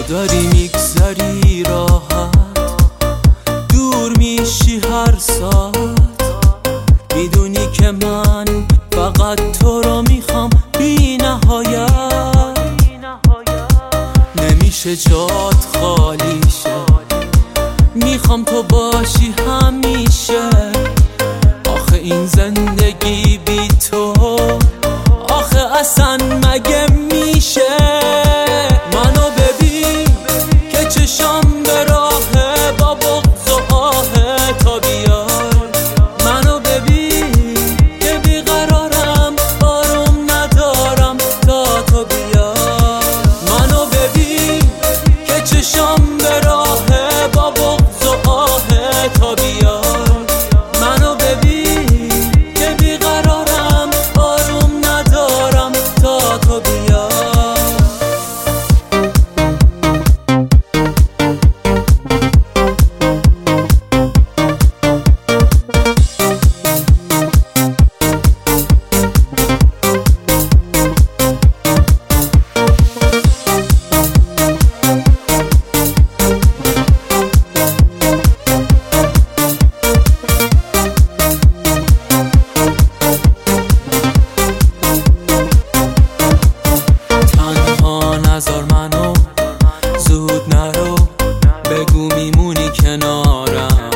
داری میگذری راحت، دور میشی هر ساعت، میدونی که من فقط تو رو میخوام بی نهایت. نمیشه جات خالی شه، میخوام تو باشی همیشه. آخه این زندگی بی تو، آخه اصلا مگه میشه؟ منو ببین که چشام به راهه، با بغض و آه تا بیای. منو ببین که بیقرارم، آروم ندارم تا تو بیای. منو ببین که چشام به راهه، با بغض و آه تا بیای. منو ببین که بیقرارم، آروم ندارم تا تو بیای. نذار منو زود نرو، بگو میمونی کنارم.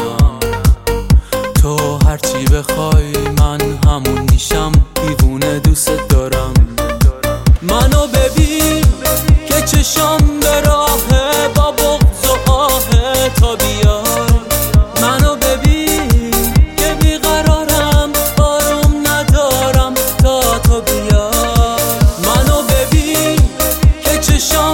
تو هرچی بخوای من همون میشم، دیوونه دوست دارم. منو ببین که چشام به راهه، با بغض و آه تا بیای. منو ببین که بیقرارم، آروم ندارم تا تو بیای. منو ببین که چشام